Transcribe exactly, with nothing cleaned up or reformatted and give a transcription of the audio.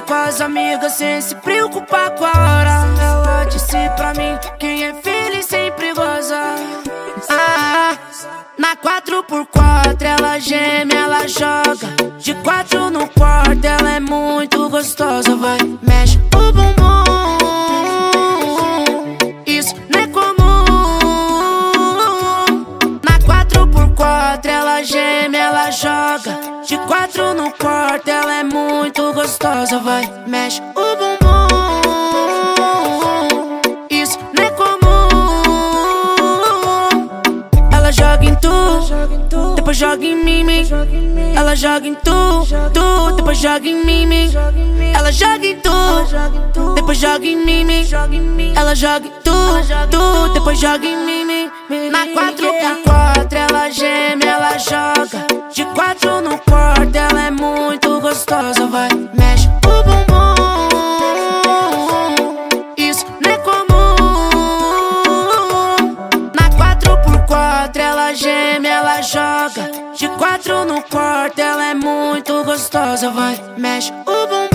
com as amigas sem se preocupar com a hora. Ela disse pra mim, quem é feliz sempre goza. Ah, na quatro por quatro ela geme, ela joga. De quatro no quarto ela é muito gostosa. Vai, mexe o bumbum, isso não é comum. Na quatro por quatro ela geme, ela joga. De quatro no quarto ela é muito gostosa. Vai, mexe o bumbum, isso não é comum. Ela joga em tu, depois joga em mim, mim. Ela joga em tu, tu, depois joga em mim, mim. Ela joga em tu, depois joga em mim, mim. Ela joga em tu, tu, depois joga em mim, mim. Na quatro por quatro ela geme, ela joga. De quatro no quarto ela é muito gostosa. Vai, mexe o bumbum, isso não é comum. Na quatro por quatro ela geme, ela joga. De quatro no quarto ela é muito gostosa. Vai, mexe o bumbum.